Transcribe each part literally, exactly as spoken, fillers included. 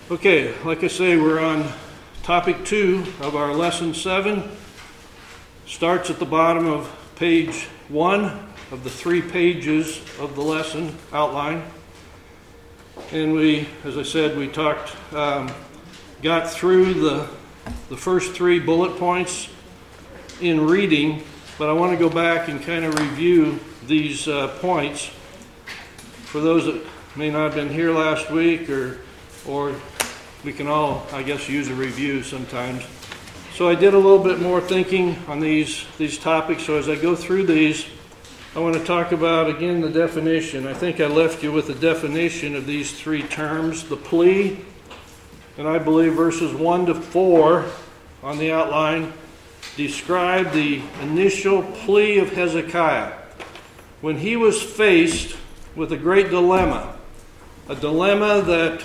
Okay, like I say, we're on topic two of our lesson seven. Starts at the bottom of page one of the three pages of the lesson outline. And we, as I said, we talked, um, got through the, the first three bullet points in reading, but I want to go back and kind of review these uh, points for those that may not have been here last week, or or we can all, I guess, use a review sometimes. So I did a little bit more thinking on these these topics. So as I go through these, I want to talk about, again, the definition. I think I left you with the definition of these three terms, the plea, and I believe verses one to four on the outline describe the initial plea of Hezekiah when he was faced with a great dilemma, a dilemma that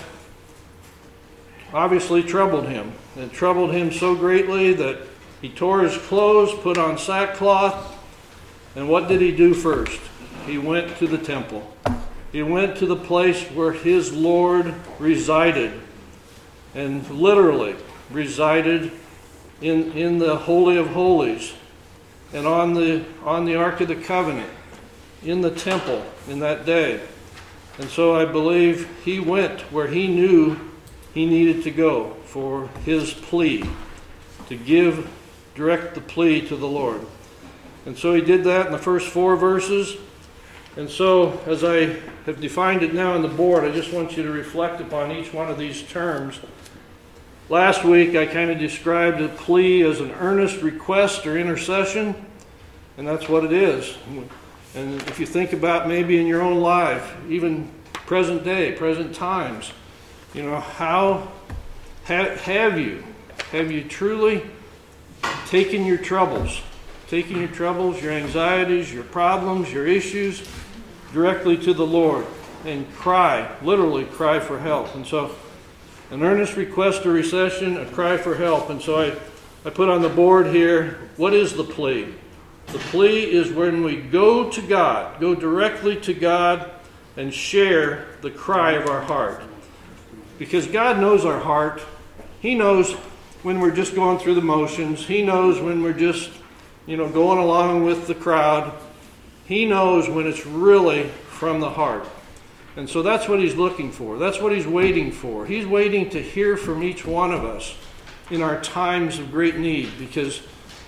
obviously troubled him. It troubled him so greatly that he tore his clothes, put on sackcloth, and what did he do first? He went to the temple. He went to the place where his Lord resided, and literally resided in, in the Holy of Holies, and on the on the Ark of the Covenant, in the temple in that day. And so I believe he went where he knew he needed to go for his plea, to give, direct the plea to the Lord. And so he did that in the first four verses. And so as I have defined it now on the board, I just want you to reflect upon each one of these terms. Last week I kind of described a plea as an earnest request or intercession, and that's what it is. And if you think about maybe in your own life, even present day, present times, you know, how have, have you, have you truly taken your troubles, taken your troubles, your anxieties, your problems, your issues directly to the Lord and cry, literally cry for help? And so an earnest request or recession, a cry for help. And so I, I put on the board here, what is the plea? The plea is when we go to God, go directly to God and share the cry of our heart. Because God knows our heart. He knows when we're just going through the motions. He knows when we're just, you know, going along with the crowd. He knows when it's really from the heart. And so that's what he's looking for. That's what he's waiting for. He's waiting to hear from each one of us in our times of great need. Because,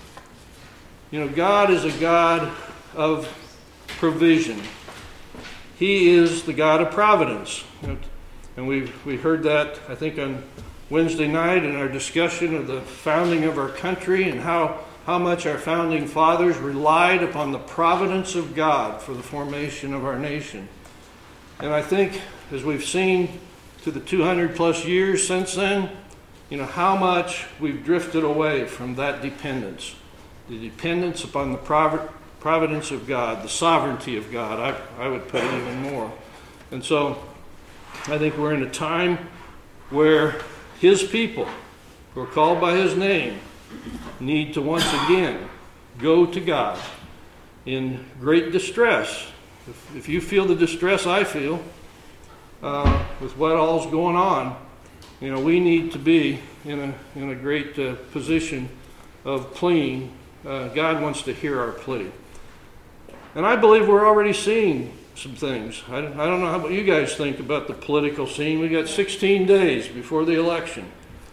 you know, God is a God of provision. He is the God of providence. You know, and we we heard that, I think, on Wednesday night in our discussion of the founding of our country and how, how much our founding fathers relied upon the providence of God for the formation of our nation. And I think, as we've seen to the two hundred plus years since then, you know, how much we've drifted away from that dependence. The dependence upon the provi- providence of God, the sovereignty of God, I, I would put it even more. And so I think we're in a time where his people, who are called by his name, need to once again go to God in great distress. If, if you feel the distress I feel uh, with what all's going on, you know, we need to be in a in a great uh, position of pleading. Uh, God wants to hear our plea. And I believe we're already seeing some things. I, I don't know how you guys think about the political scene. We got sixteen days before the election.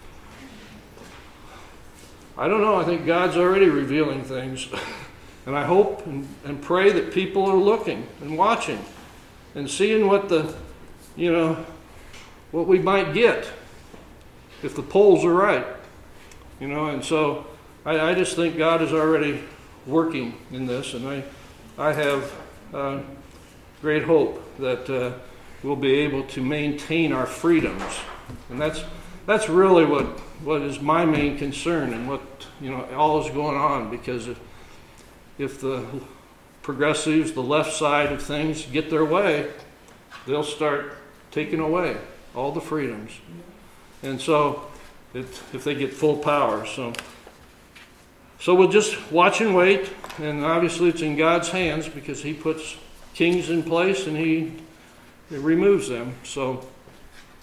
I don't know. I think God's already revealing things. And I hope and, and pray that people are looking and watching and seeing what the, you know, what we might get if the polls are right. You know, and so I, I just think God is already working in this, and I, I have uh, great hope that uh, we'll be able to maintain our freedoms, and that's that's really what, what is my main concern, and what, you know, all is going on. Because if if the progressives, the left side of things, get their way, they'll start taking away all the freedoms, and so it, if they get full power, so. So we'll just watch and wait, and obviously it's in God's hands because he puts kings in place and he, he removes them. So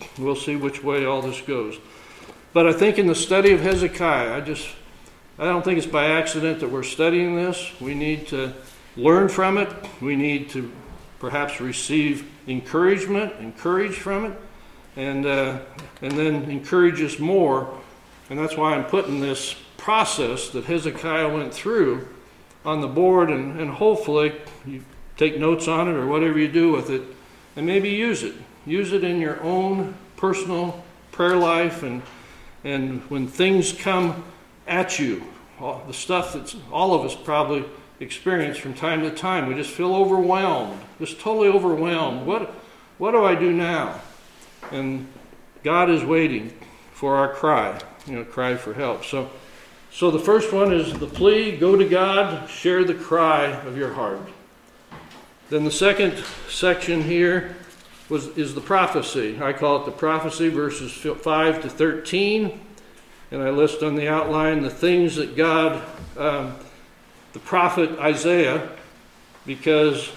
We'll see which way all this goes. But I think in the study of Hezekiah, I just, I don't think it's by accident that we're studying this. We need to learn from it. We need to perhaps receive encouragement, encourage from it, and uh, and then encourage us more. And that's why I'm putting this process that Hezekiah went through on the board, and, and hopefully you take notes on it or whatever you do with it, and maybe use it. Use it in your own personal prayer life, and and when things come at you, all the stuff that all of us probably experience from time to time, we just feel overwhelmed, just totally overwhelmed. What, what do I do now? And God is waiting for our cry, you know, cry for help. So, so the first one is the plea, go to God, share the cry of your heart. Then the second section here was is the prophecy. I call it the prophecy, verses five to thirteen. And I list on the outline the things that God, um, the prophet Isaiah, because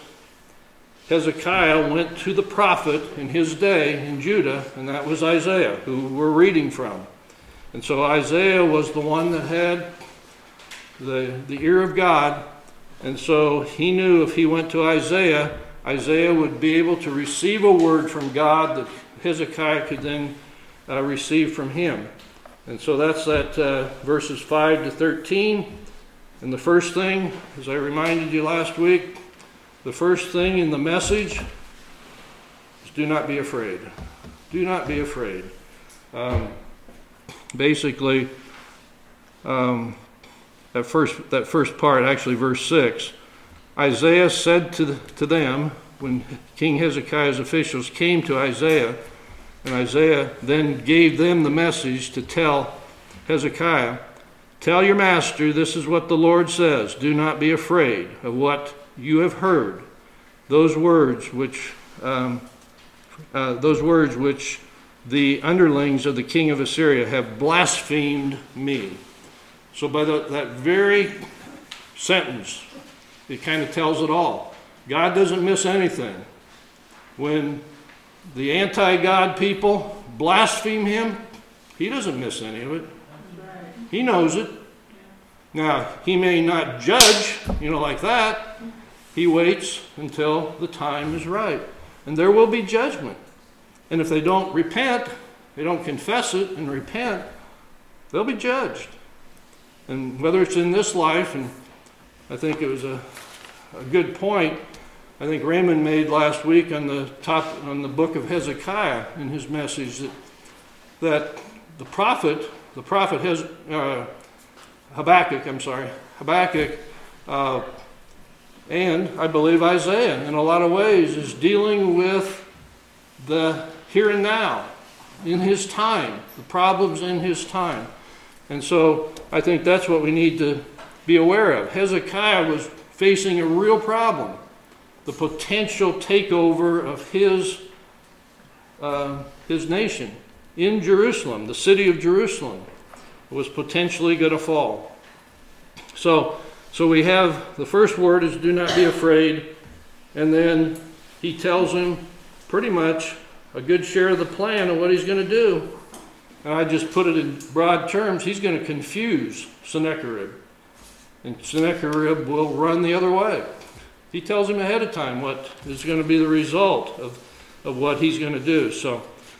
Hezekiah went to the prophet in his day in Judah, and that was Isaiah, who we're reading from. And so Isaiah was the one that had the, the ear of God, and so he knew if he went to Isaiah, Isaiah would be able to receive a word from God that Hezekiah could then uh, receive from him. And so that's that uh, verses five to thirteen. And the first thing, as I reminded you last week, the first thing in the message is do not be afraid. Do not be afraid. Um, basically, um, that first that first part, actually verse six, Isaiah said to, the, to them, when King Hezekiah's officials came to Isaiah, and Isaiah then gave them the message to tell Hezekiah, tell your master, this is what the Lord says, do not be afraid of what you have heard. Those words which, um, uh, those words which the underlings of the king of Assyria have blasphemed me. So by the, that very sentence, it kind of tells it all. God doesn't miss anything. When the anti-God people blaspheme him, he doesn't miss any of it. He knows it. Now, he may not judge, you know, like that. He waits until the time is right. And there will be judgment. And if they don't repent, they don't confess it and repent, they'll be judged. And whether it's in this life, and I think it was a, a good point I think Raymond made last week on the top on the book of Hezekiah in his message, that that the prophet, the prophet Hez, uh, Habakkuk, I'm sorry, Habakkuk, uh, and I believe Isaiah, in a lot of ways, is dealing with the here and now, in his time, the problems in his time. And so I think that's what we need to be aware of. Hezekiah was facing a real problem. The potential takeover of his uh, his nation in Jerusalem, the city of Jerusalem, was potentially going to fall. So, so we have the first word is do not be afraid, and then he tells him pretty much a good share of the plan of what he's going to do. And I just put it in broad terms. He's going to confuse Sennacherib, and Sennacherib will run the other way. He tells him ahead of time what is going to be the result of, of what he's going to do. So,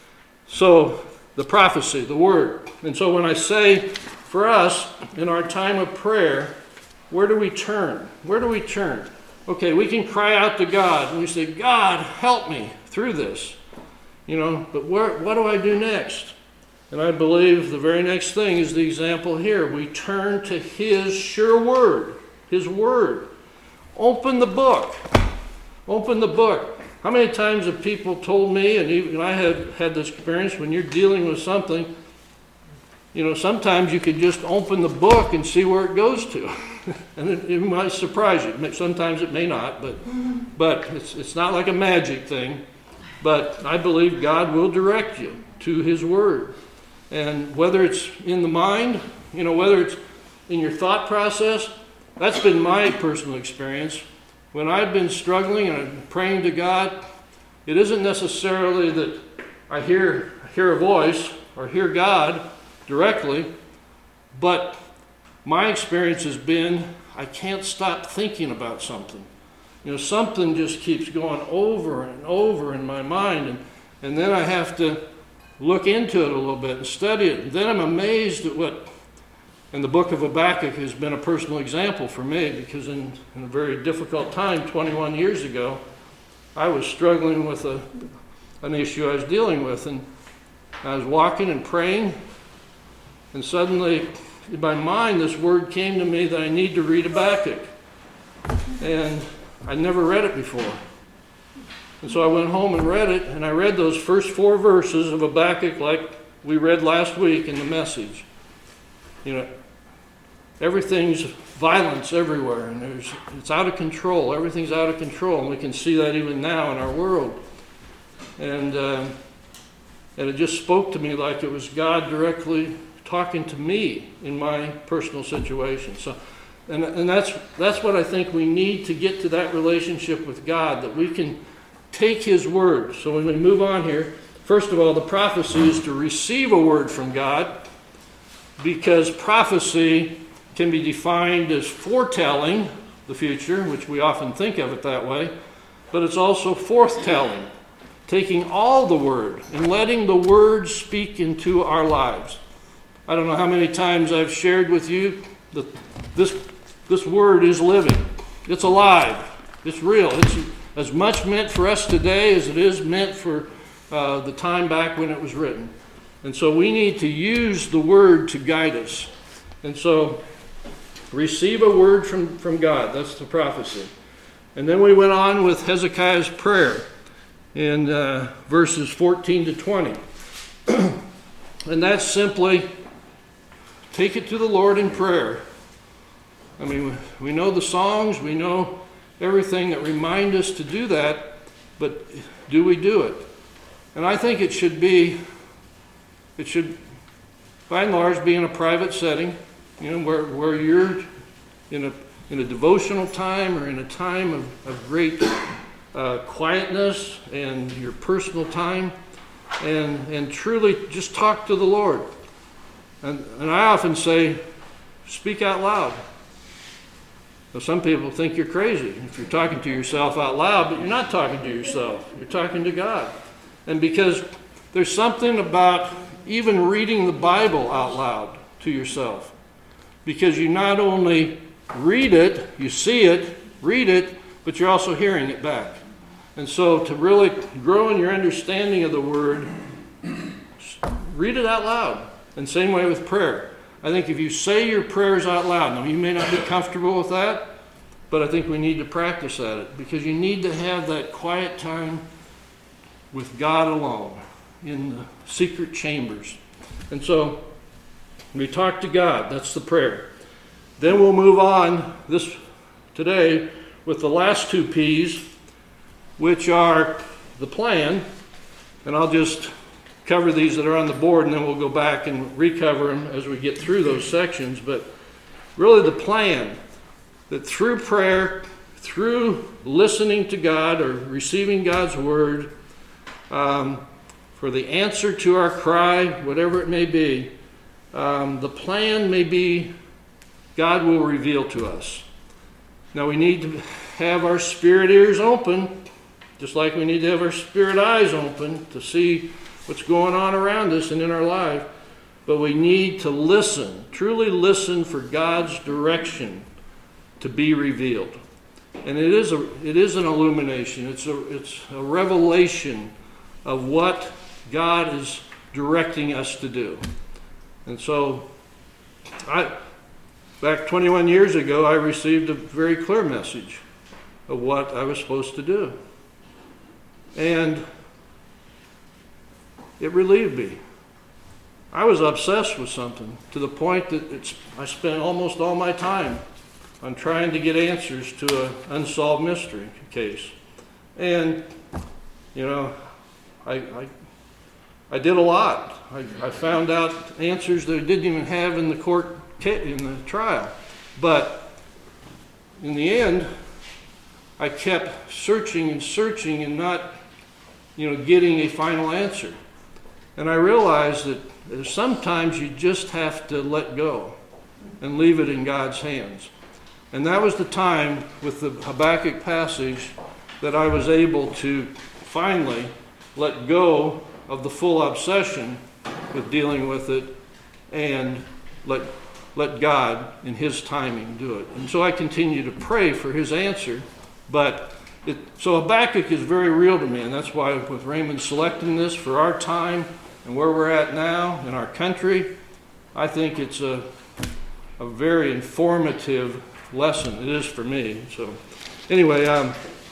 so the prophecy, the word. And so when I say for us in our time of prayer, where do we turn? Where do we turn? Okay, we can cry out to God and we say, God, help me through this. You know, but where, what do I do next? And I believe the very next thing is the example here. We turn to his sure word, his word. Open the book. Open the book. How many times have people told me, and even I have had this experience, when you're dealing with something, you know, sometimes you could just open the book and see where it goes to. And it, it might surprise you. Sometimes it may not, but but it's it's not like a magic thing. But I believe God will direct you to his word. And whether it's in the mind, you know, whether it's in your thought process, that's been my personal experience. When I've been struggling and I'm praying to God, it isn't necessarily that I hear, hear a voice or hear God directly, but my experience has been I can't stop thinking about something. You know, something just keeps going over and over in my mind, and, and then I have to look into it a little bit and study it. And then I'm amazed at what, and the book of Habakkuk has been a personal example for me, because in, in a very difficult time, twenty-one years ago, I was struggling with a, an issue I was dealing with, and I was walking and praying, and suddenly in my mind this word came to me that I need to read Habakkuk. And I'd never read it before. And so I went home and read it, and I read those first four verses of Habakkuk like we read last week in the Message. You know, everything's violence everywhere, and there's it's out of control. Everything's out of control, and we can see that even now in our world. And uh, and it just spoke to me like it was God directly talking to me in my personal situation. So, and and that's that's what I think we need to get to, that relationship with God, that we can take His word. So when we move on here, first of all, the prophecy is to receive a word from God, because prophecy can be defined as foretelling the future, which we often think of it that way, but it's also forthtelling, taking all the word and letting the word speak into our lives. I don't know how many times I've shared with you that this, this word is living. It's alive. It's real. It's as much meant for us today as it is meant for uh, the time back when it was written. And so we need to use the word to guide us. And so receive a word from, from God. That's the prophecy. And then we went on with Hezekiah's prayer in uh, verses fourteen to twenty. And that's simply take it to the Lord in prayer. I mean, we know the songs, we know everything that remind us to do that, but do we do it? And I think it should be, it should, by and large, be in a private setting, you know, where, where you're in a in a devotional time or in a time of, of great uh, quietness and your personal time, and and truly just talk to the Lord. And, and I often say, speak out loud. Now, some people think you're crazy if you're talking to yourself out loud, but you're not talking to yourself. You're talking to God. And because there's something about even reading the Bible out loud to yourself, because you not only read it, you see it, read it, but you're also hearing it back. And so to really grow in your understanding of the Word, read it out loud. And same way with prayer. I think if you say your prayers out loud, now you may not be comfortable with that, but I think we need to practice at it, because you need to have that quiet time with God alone in the secret chambers. And so we talk to God. That's the prayer. Then we'll move on this today with the last two P's, which are the plan. And I'll just cover these that are on the board, and then we'll go back and recover them as we get through those sections. But really the plan, that through prayer, through listening to God or receiving God's word, um, for the answer to our cry, whatever it may be, um, the plan may be God will reveal to us. Now we need to have our spirit ears open, just like we need to have our spirit eyes open to see what's going on around us and in our life. But we need to listen, truly listen for God's direction to be revealed. And it is a it is an illumination. It's a it's a revelation of what God is directing us to do. And so I back twenty-one years ago, I received a very clear message of what I was supposed to do. And it relieved me. I was obsessed with something to the point that it's, I spent almost all my time on trying to get answers to an unsolved mystery case. And, you know, I I, I did a lot. I, I found out answers that I didn't even have in the court, in the trial. But in the end, I kept searching and searching and not, you know, getting a final answer. And I realized that sometimes you just have to let go and leave it in God's hands. And that was the time with the Habakkuk passage that I was able to finally let go of the full obsession with dealing with it and let let God in His timing do it. And so I continue to pray for His answer. But it, so Habakkuk is very real to me, and that's why with Raymond selecting this for our time and where we're at now in our country, I think it's a a very informative lesson. It is for me. So anyway, um,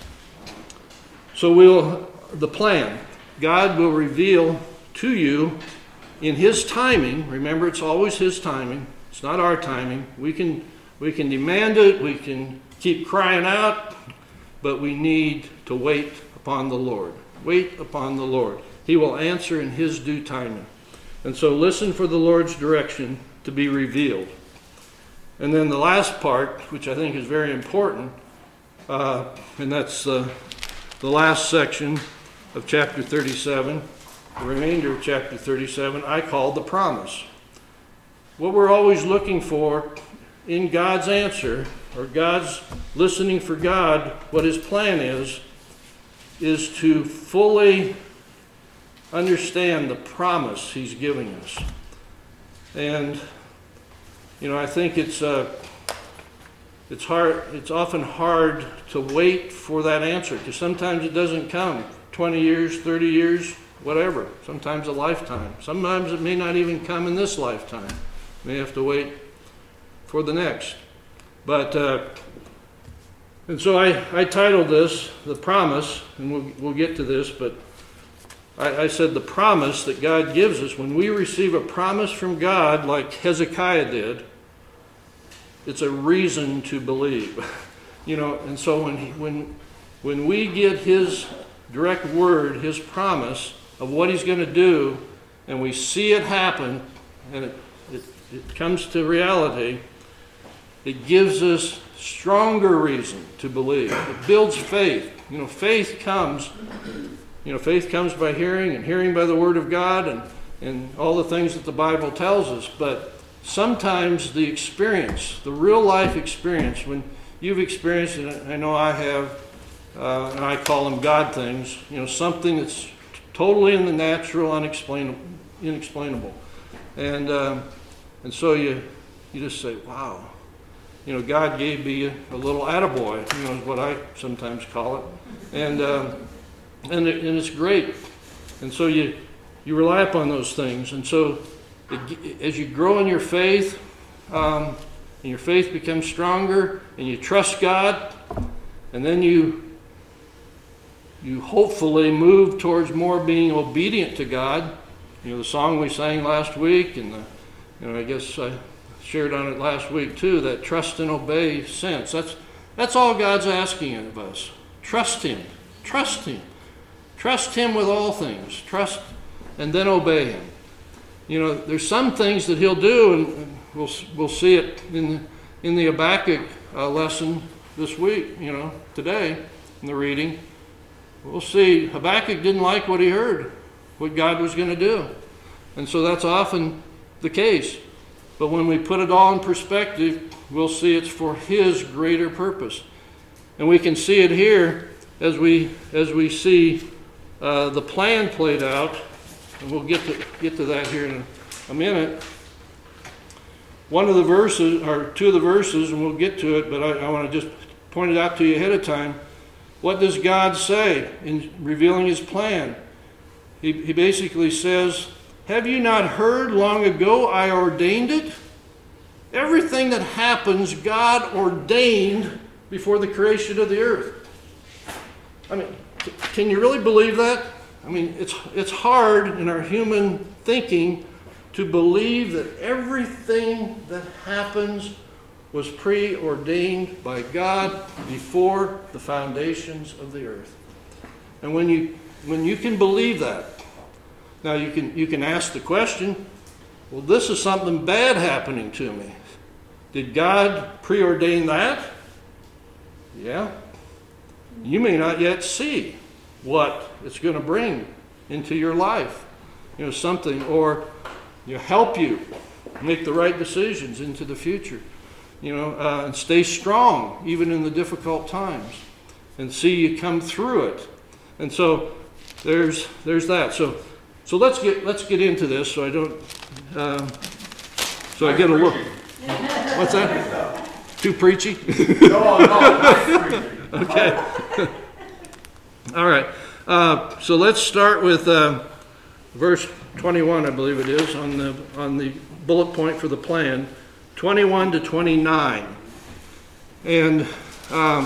so we'll the plan. God will reveal to you in His timing. Remember, it's always His timing. It's not our timing. We can we can demand it. We can keep crying out, but we need to wait upon the Lord. Wait upon the Lord. He will answer in His due timing. And so listen for the Lord's direction to be revealed. And then the last part, which I think is very important, uh, and that's uh, the last section of chapter thirty-seven, the remainder of chapter thirty-seven, I call the promise. What we're always looking for in God's answer, or God's listening for God, what His plan is, is to fully understand the promise He's giving us. And, you know, I think it's uh, it's hard. It's often hard to wait for that answer, because sometimes it doesn't come. twenty years, thirty years, whatever. Sometimes a lifetime. Sometimes it may not even come in this lifetime. You may have to wait for the next. But, uh, and so I, I titled this, The Promise, and we'll, we'll get to this, but I, I said the promise that God gives us. When we receive a promise from God, like Hezekiah did, it's a reason to believe. You know, and so when, he, when, when we get His direct word, His promise of what He's going to do, and we see it happen, and it, it, it comes to reality, it gives us stronger reason to believe. It builds faith. You know, faith comes, you know, faith comes by hearing, and hearing by the Word of God, and, and all the things that the Bible tells us. But sometimes the experience, the real life experience, when you've experienced it, I know I have, uh, and I call them God things, you know, something that's totally in the natural, unexplainable, inexplainable. And um, and so you you just say, wow, you know, God gave me a, a little attaboy, you know, is what I sometimes call it. And um, and it, and it's great. And so you you rely upon those things. And so it, as you grow in your faith, um, and your faith becomes stronger, and you trust God, and then you you hopefully move towards more being obedient to God. You know, the song we sang last week, and the, you know, I guess I shared on it last week too, that trust and obey sense. That's that's all God's asking of us. Trust Him. Trust Him. Trust Him with all things. Trust and then obey Him. You know, there's some things that He'll do, and we'll we'll see it in the, in the Habakkuk uh, lesson this week. You know, today in the reading, we'll see Habakkuk didn't like what he heard, what God was going to do, and so that's often the case. But when we put it all in perspective, we'll see it's for His greater purpose, and we can see it here as we as we see uh, the plan played out. And we'll get to get to that here in a minute. One of the verses, or two of the verses, and we'll get to it, but I, I want to just point it out to you ahead of time. What does God say in revealing His plan? He, he basically says, have you not heard long ago I ordained it? Everything that happens, God ordained before the creation of the earth. I mean, can you really believe that? I mean, it's it's hard in our human thinking to believe that everything that happens was preordained by God before the foundations of the earth. And when you when you can believe that, now you can you can ask the question, well, this is something bad happening to me. Did God preordain that? Yeah. You may not yet see what it's going to bring into your life. you know, something, or you know, help you make the right decisions into the future, you know, uh, and stay strong even in the difficult times, and see you come through it. And so there's there's that. So so let's get let's get into this, so I don't uh, so I get a look. What's that? Too preachy? No, no, not preachy. Okay. All right. Uh, so let's start with uh, verse twenty-one, I believe it is, on the on the bullet point for the plan, twenty-one to twenty-nine. And um,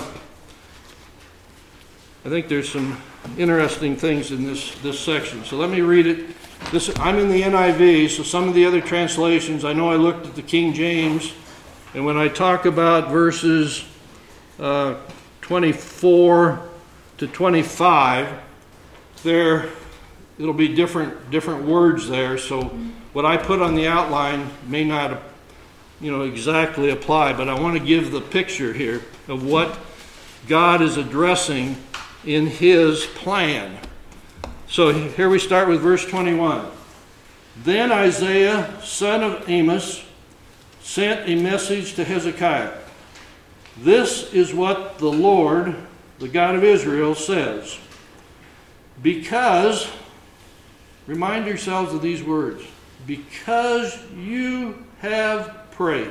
I think there's some interesting things in this, this section. So let me read it. This, I'm in the N I V, so some of the other translations, I know I looked at the King James, and when I talk about verses uh, twenty-four to twenty-five, there it'll be different different words there. So what I put on the outline may not, you know, exactly apply, but I want to give the picture here of what God is addressing in his plan. So here we start with verse twenty-one. Then Isaiah, son of Amos, sent a message to Hezekiah. This is what the Lord, the God of Israel, says. Because, remind yourselves of these words, because you have prayed.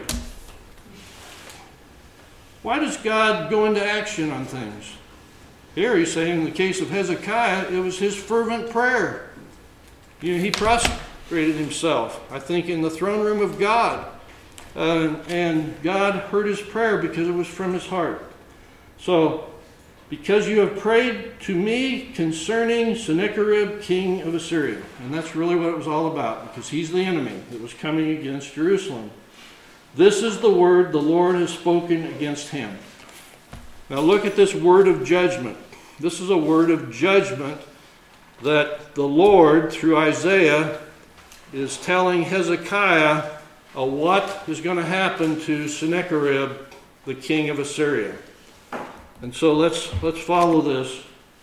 Why does God go into action on things? Here he's saying in the case of Hezekiah, it was his fervent prayer. You know, he prostrated himself, I think, in the throne room of God. Uh, and God heard his prayer because it was from his heart. So, because you have prayed to me concerning Sennacherib, king of Assyria. And that's really what it was all about, because he's the enemy that was coming against Jerusalem. This is the word the Lord has spoken against him. Now look at this word of judgment. This is a word of judgment that the Lord, through Isaiah, is telling Hezekiah uh, what is going to happen to Sennacherib, the king of Assyria. And so let's let's follow this.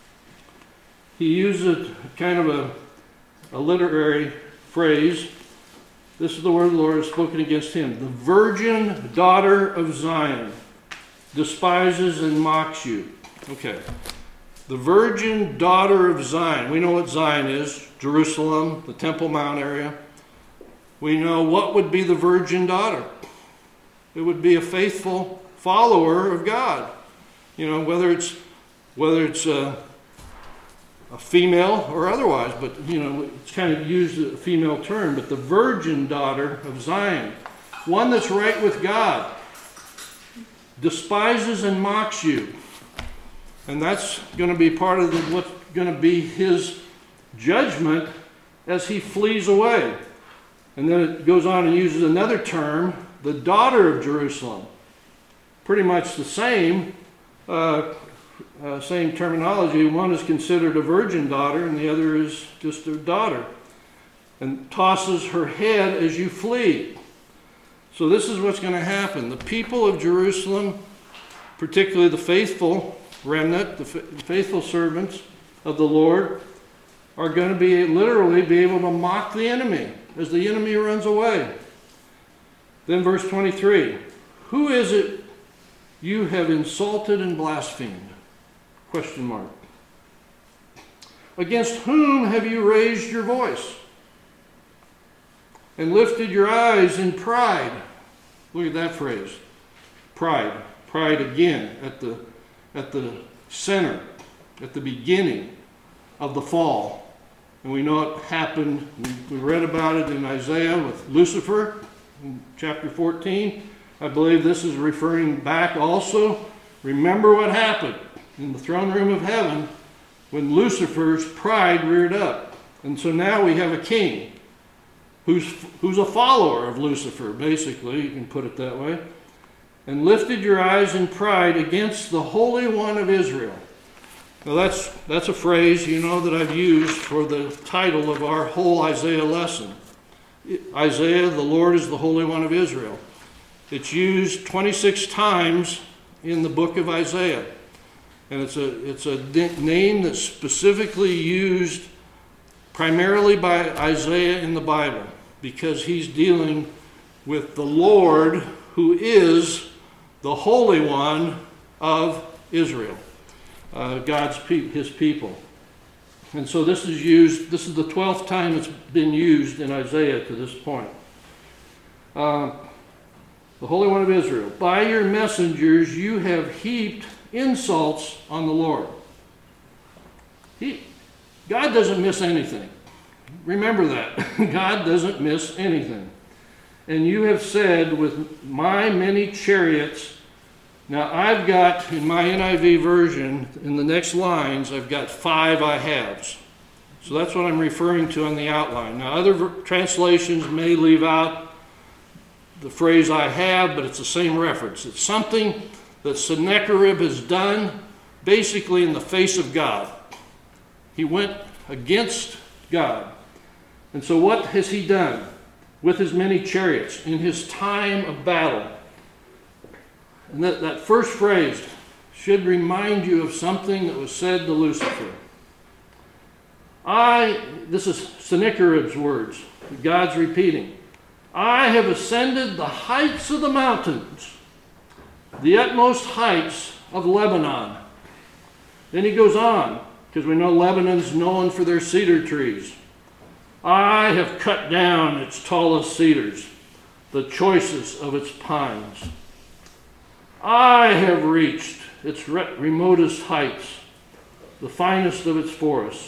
He uses kind of a, a literary phrase. This is the word of the Lord has spoken against him. The virgin daughter of Zion despises and mocks you. Okay. The virgin daughter of Zion. We know what Zion is. Jerusalem, the Temple Mount area. We know what would be the virgin daughter. It would be a faithful follower of God. You know, whether it's whether it's a, a female or otherwise, but you know, it's kind of used as a female term, but the virgin daughter of Zion, one that's right with God, despises and mocks you. And that's going to be part of the, what's going to be his judgment as he flees away. And then it goes on and uses another term, the daughter of Jerusalem. Pretty much the same. Uh, uh, same terminology. One is considered a virgin daughter and the other is just a daughter, and tosses her head as you flee. So this is what's going to happen. The people of Jerusalem, particularly the faithful remnant, the faithful servants of the Lord, are going to be literally be able to mock the enemy as the enemy runs away. Then verse twenty-three, who is it you have insulted and blasphemed? Question mark. Against whom have you raised your voice and lifted your eyes in pride? Look at that phrase. Pride. Pride again at the, at the center, at the beginning of the fall. And we know it happened, we read about it in Isaiah with Lucifer in chapter fourteen. I believe this is referring back also. Remember what happened in the throne room of heaven when Lucifer's pride reared up. And so now we have a king who's, who's a follower of Lucifer, basically, you can put it that way. And lifted your eyes in pride against the Holy One of Israel. Now that's, that's a phrase, you know, that I've used for the title of our whole Isaiah lesson. Isaiah, the Lord is the Holy One of Israel. It's used twenty-six times in the book of Isaiah. And it's a, it's a name that's specifically used primarily by Isaiah in the Bible, because he's dealing with the Lord, who is the Holy One of Israel, uh, God's pe- his people. And so this is used, this is the twelfth time it's been used in Isaiah to this point. Uh, the Holy One of Israel, by your messengers you have heaped insults on the Lord. He, God doesn't miss anything. Remember that. God doesn't miss anything. And you have said, with my many chariots. Now I've got, in my N I V version, in the next lines, I've got five I haves. So that's what I'm referring to on the outline. Now other ver- translations may leave out the phrase I have, but it's the same reference. It's something that Sennacherib has done basically in the face of God. He went against God. And so what has he done with his many chariots in his time of battle? And that, that first phrase should remind you of something that was said to Lucifer. I, this is Sennacherib's words, God's repeating, I have ascended the heights of the mountains, the utmost heights of Lebanon. Then he goes on, because we know Lebanon's known for their cedar trees. I have cut down its tallest cedars, the choicest of its pines. I have reached its re- remotest heights, the finest of its forests.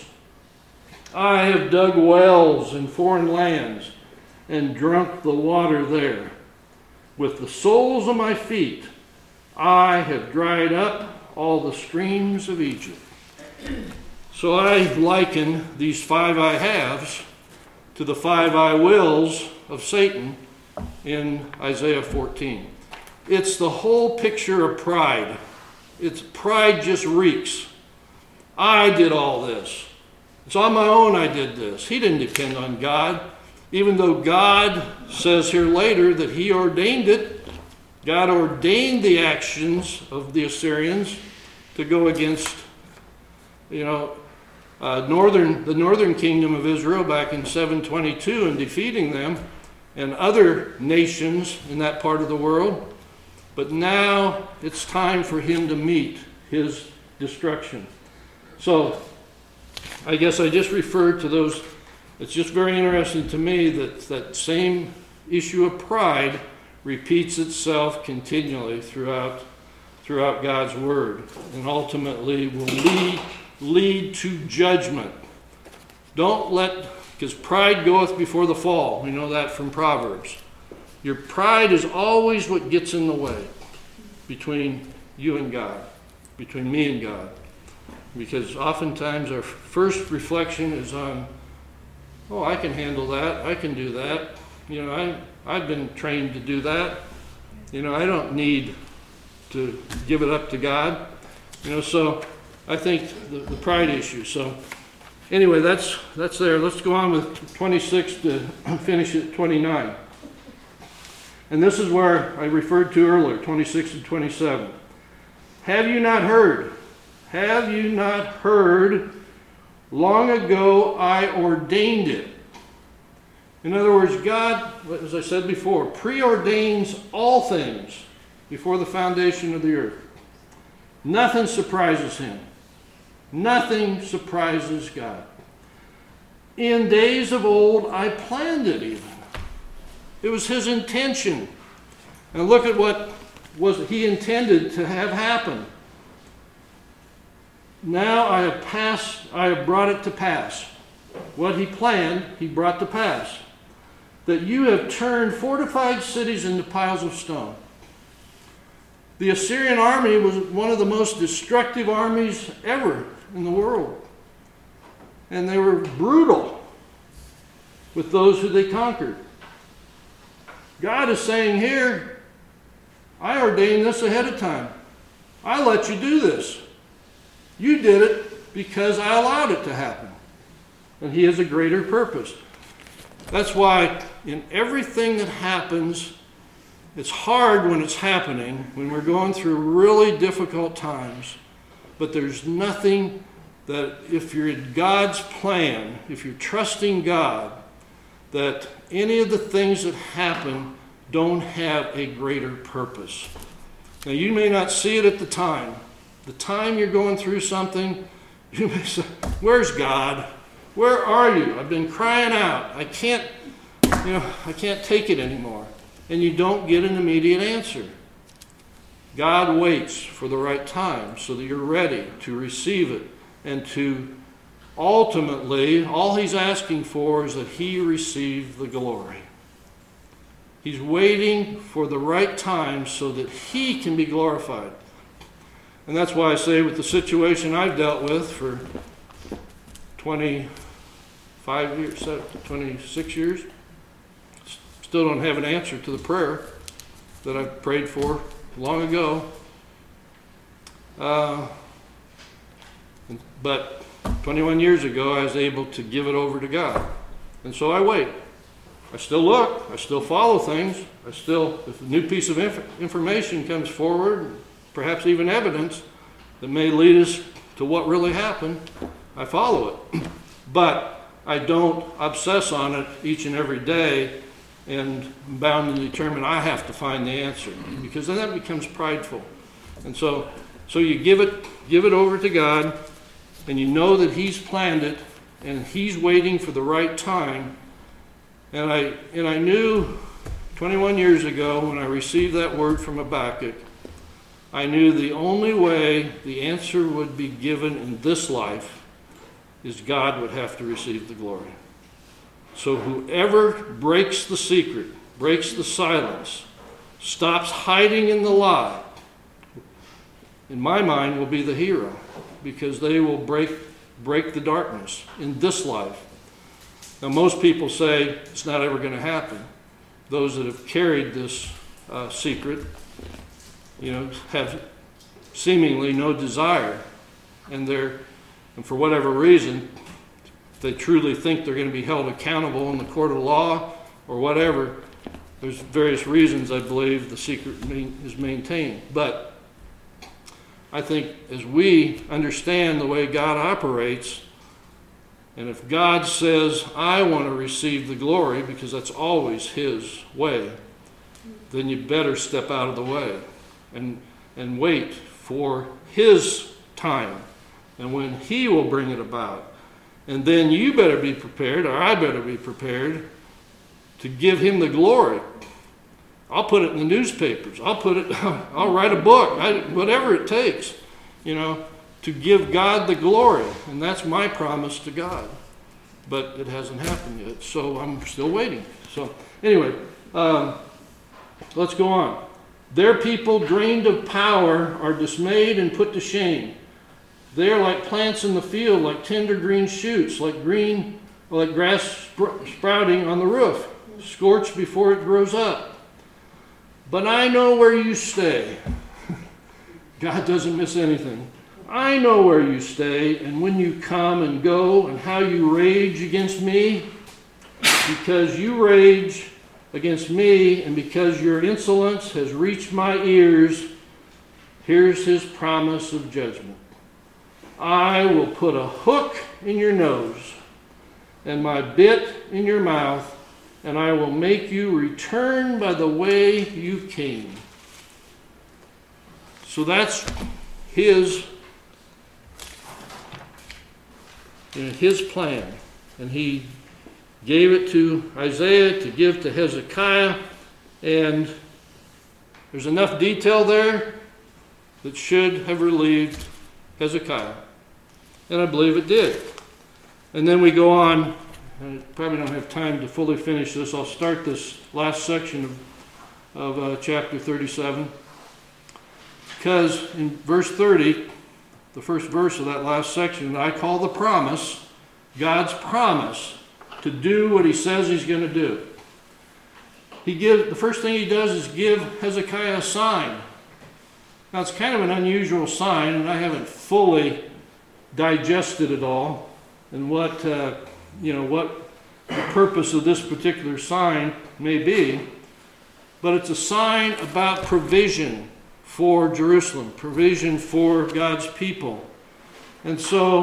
I have dug wells in foreign lands and drunk the water there. With the soles of my feet, I have dried up all the streams of Egypt. So I liken these five I haves to the five I wills of Satan in Isaiah fourteen. It's the whole picture of pride. It's pride just reeks. I did all this. It's on my own I did this. He didn't depend on God. Even though God says here later that he ordained it, God ordained the actions of the Assyrians to go against, you know, uh, northern the northern kingdom of Israel back in seven twenty-two and defeating them and other nations in that part of the world. But now it's time for him to meet his destruction. So I guess I just referred to those. It's just very interesting to me that that same issue of pride repeats itself continually throughout throughout God's word, and ultimately will lead lead to judgment. Don't let, because pride goeth before the fall. We know that from Proverbs. Your pride is always what gets in the way between you and God, between me and God. Because oftentimes our first reflection is on, oh, I can handle that, I can do that. You know, I, I've been trained to do that. You know, I don't need to give it up to God. You know, so I think the, the pride issue. So anyway, that's that's there. Let's go on with twenty-six to finish at twenty-nine. And this is where I referred to earlier, twenty-six and twenty-seven. Have you not heard? Have you not heard? Long ago I ordained it. In other words, God, as I said before, preordains all things before the foundation of the earth. Nothing surprises him. Nothing surprises God. In days of old, I planned it even. It was his intention. And look at what was he intended to have happen. Now I have passed, I have brought it to pass. What he planned, he brought to pass. That you have turned fortified cities into piles of stone. The Assyrian army was one of the most destructive armies ever in the world. And they were brutal with those who they conquered. God is saying here, I ordained this ahead of time. I let you do this. You did it because I allowed it to happen. And he has a greater purpose. That's why in everything that happens, it's hard when it's happening, when we're going through really difficult times, but there's nothing that if you're in God's plan, if you're trusting God, that any of the things that happen don't have a greater purpose. Now, you may not see it at the time. The time you're going through something, you may say, where's God? Where are you? I've been crying out. I can't, you know, I can't take it anymore. And you don't get an immediate answer. God waits for the right time so that you're ready to receive it and to ultimately, all he's asking for is that he receive the glory. He's waiting for the right time so that he can be glorified. And that's why I say with the situation I've dealt with for twenty-five years, twenty-six years, still don't have an answer to the prayer that I prayed for long ago. Uh, but twenty-one years ago, I was able to give it over to God. And so I wait. I still look. I still follow things. I still, if a new piece of inf- information comes forward, perhaps even evidence that may lead us to what really happened, I follow it. But I don't obsess on it each and every day and I'm bound to determine I have to find the answer, because then that becomes prideful. And so so you give it give it over to God, and you know that he's planned it and he's waiting for the right time. And I and I knew twenty-one years ago when I received that word from Habakkuk, I knew the only way the answer would be given in this life is God would have to receive the glory. So whoever breaks the secret, breaks the silence, stops hiding in the lie, in my mind will be the hero, because they will break break the darkness in this life. Now, most people say it's not ever going to happen. Those that have carried this uh, secret, you know, have seemingly no desire, and they're, and for whatever reason, they truly think they're going to be held accountable in the court of law or whatever. There's various reasons I believe the secret main, is maintained. But I think as we understand the way God operates, and if God says, I want to receive the glory, because that's always his way, then you better step out of the way and, and wait for his time and when he will bring it about. And then you better be prepared, or I better be prepared, to give him the glory. I'll put it in the newspapers. I'll put it, I'll write a book, I, whatever it takes, you know, to give God the glory. And that's my promise to God. But it hasn't happened yet, so I'm still waiting. So anyway, um, let's go on. Their people drained of power are dismayed and put to shame. They are like plants in the field, like tender green shoots, like green, like grass spr- sprouting on the roof, scorched before it grows up. But I know where you stay. God doesn't miss anything. I know where you stay, and when you come and go, and how you rage against me, because you rage against me, and because your insolence has reached my ears, here's his promise of judgment. I will put a hook in your nose and my bit in your mouth, and I will make you return by the way you came. So that's his, you know, his plan. And he gave it to Isaiah to give to Hezekiah, and there's enough detail there that should have relieved Hezekiah. And I believe it did. And then we go on. I probably don't have time to fully finish this. I'll start this last section of, of uh, chapter thirty-seven. Because in verse thirty, the first verse of that last section, I call the promise, God's promise to do what he says he's going to do. He gives, the first thing he does is give Hezekiah a sign. Now, it's kind of an unusual sign, and I haven't fully digested it all, and what uh, you know what the purpose of this particular sign may be. But it's a sign about provision for Jerusalem, provision for God's people. And so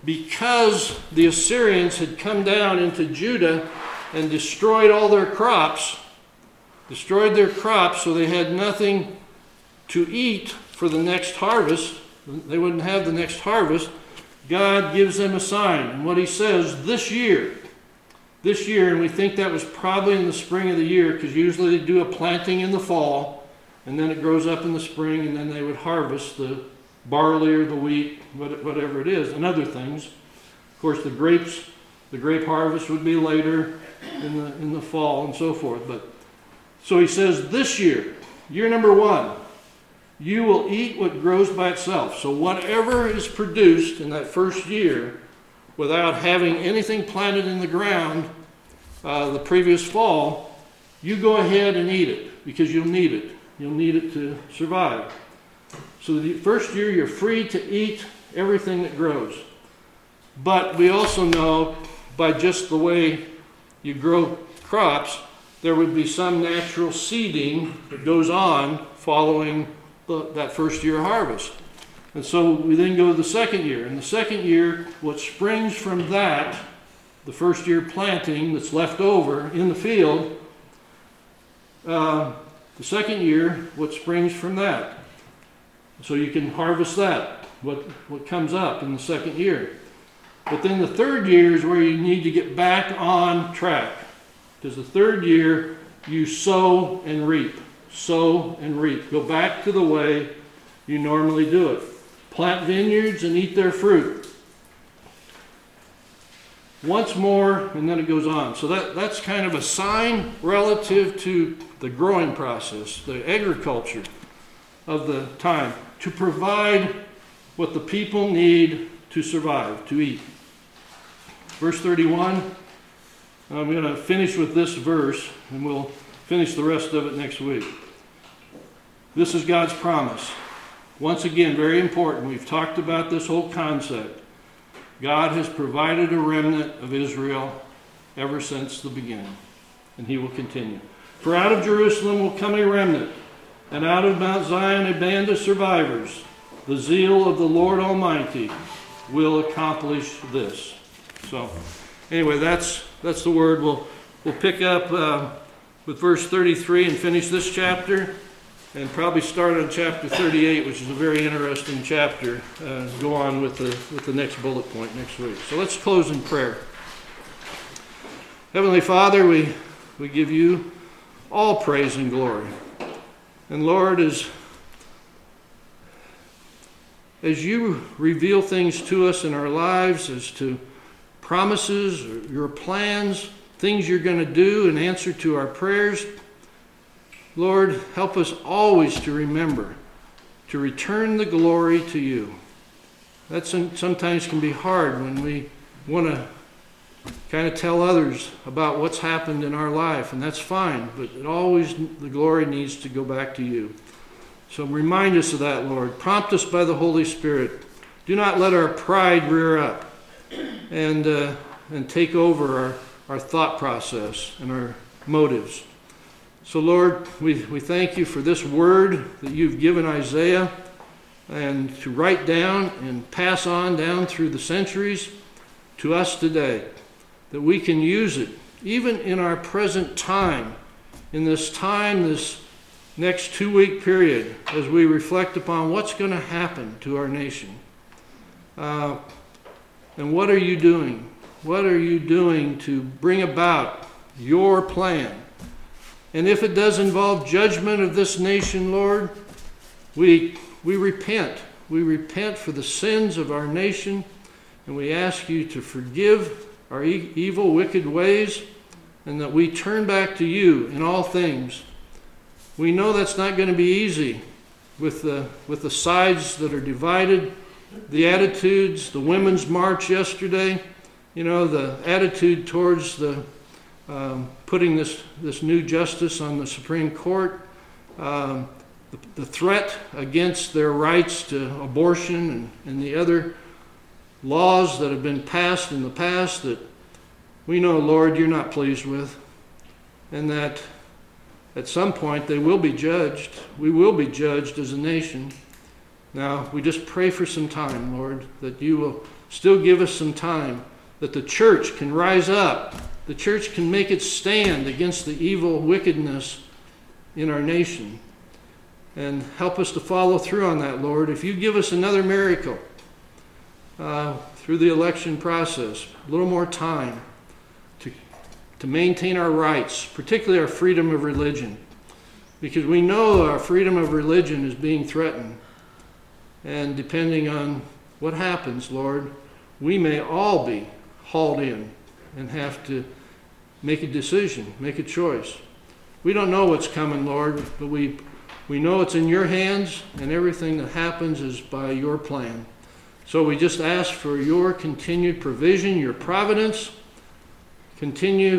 because the Assyrians had come down into Judah and destroyed all their crops, destroyed their crops so they had nothing to eat for the next harvest, they wouldn't have the next harvest, God gives them a sign. And what he says, this year, this year, and we think that was probably in the spring of the year, because usually they do a planting in the fall, and then it grows up in the spring, and then they would harvest the barley or the wheat, whatever it is, and other things. Of course, the grapes, the grape harvest would be later in the in the fall and so forth. But so he says, this year, year number one, you will eat what grows by itself. So whatever is produced in that first year, without having anything planted in the ground uh, the previous fall, you go ahead and eat it, because you'll need it. You'll need it to survive. So the first year you're free to eat everything that grows. But we also know, by just the way you grow crops, there would be some natural seeding that goes on following the, that first year harvest. And so we then go to the second year. In the second year, what springs from that, the first year planting that's left over in the field, uh, the second year, what springs from that. So you can harvest that, what, what comes up in the second year. But then the third year is where you need to get back on track. Because the third year, you sow and reap. Sow and reap. Go back to the way you normally do it. Plant vineyards and eat their fruit. Once more, and then it goes on. So that, that's kind of a sign relative to the growing process, the agriculture of the time, to provide what the people need to survive, to eat. Verse thirty-one, I'm going to finish with this verse, and we'll finish the rest of it next week. This is God's promise. Once again, very important. We've talked about this whole concept. God has provided a remnant of Israel ever since the beginning, and he will continue. For out of Jerusalem will come a remnant, and out of Mount Zion a band of survivors. The zeal of the Lord Almighty will accomplish this. So, anyway, that's that's the word. We'll we'll pick up uh, with verse thirty-three and finish this chapter, and probably start on chapter thirty-eight, which is a very interesting chapter. Uh, go on with the with the next bullet point next week. So let's close in prayer. Heavenly Father, we we give you all praise and glory. And Lord, as as you reveal things to us in our lives as to promises, or your plans, things you're going to do in answer to our prayers, Lord, help us always to remember to return the glory to you. That sometimes can be hard when we want to kind of tell others about what's happened in our life, and that's fine, but it always, the glory needs to go back to you. So remind us of that, Lord. Prompt us by the Holy Spirit. Do not let our pride rear up and uh, and take over our, our thought process and our motives. So, Lord, we, we thank you for this word that you've given Isaiah and to write down and pass on down through the centuries to us today, that we can use it even in our present time, in this time, this next two-week period, as we reflect upon what's going to happen to our nation. Uh, and what are you doing? What are you doing to bring about your plan? And if it does involve judgment of this nation, Lord, we we repent. We repent for the sins of our nation, and we ask you to forgive our e- evil, wicked ways, and that we turn back to you in all things. We know that's not going to be easy with the with the sides that are divided, the attitudes, the Women's March yesterday, you know, the attitude towards the um, putting this, this new justice on the Supreme Court, um, the, the threat against their rights to abortion and, and the other laws that have been passed in the past that we know, Lord, you're not pleased with, and that at some point they will be judged. We will be judged as a nation. Now, we just pray for some time, Lord, that you will still give us some time, that the church can rise up. The church can make its stand against the evil wickedness in our nation. And help us to follow through on that, Lord. If you give us another miracle uh, through the election process, a little more time to, to maintain our rights, particularly our freedom of religion, because we know our freedom of religion is being threatened. And depending on what happens, Lord, we may all be hauled in and have to make a decision, make a choice. We don't know what's coming, Lord, but we we know it's in your hands, and everything that happens is by your plan. So we just ask for your continued provision, your providence, continue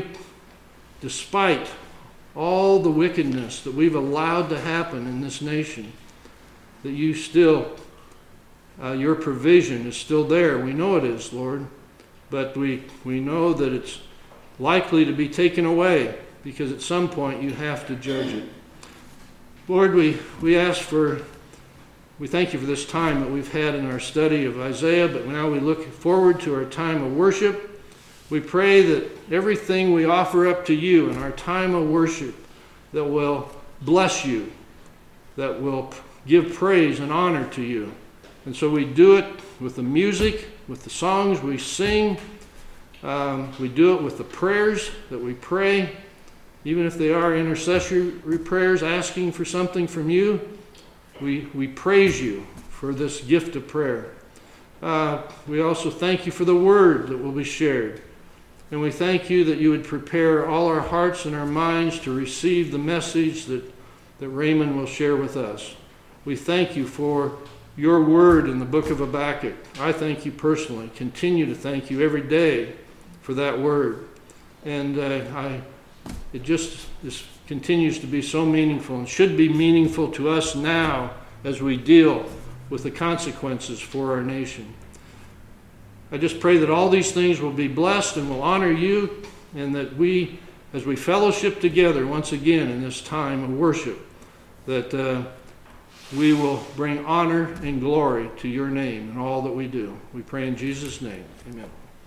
despite all the wickedness that we've allowed to happen in this nation, that you still, uh, your provision is still there. We know it is, Lord, but we, we know that it's likely to be taken away, because at some point you have to judge it. Lord, we, we ask for, we thank you for this time that we've had in our study of Isaiah, but now we look forward to our time of worship. We pray that everything we offer up to you in our time of worship that will bless you, that will give praise and honor to you. And so we do it with the music, with the songs we sing. Um, we do it with the prayers that we pray, even if they are intercessory prayers asking for something from you. We, we praise you for this gift of prayer. Uh, we also thank you for the word that will be shared. And we thank you that you would prepare all our hearts and our minds to receive the message that, that Raymond will share with us. We thank you for your word in the book of Habakkuk. I thank you personally. Continue to thank you every day for that word. And uh, I, it just this continues to be so meaningful, and should be meaningful to us now as we deal with the consequences for our nation. I just pray that all these things will be blessed and will honor you, and that we, as we fellowship together once again in this time of worship, that uh, we will bring honor and glory to your name in all that we do. We pray in Jesus' name. Amen.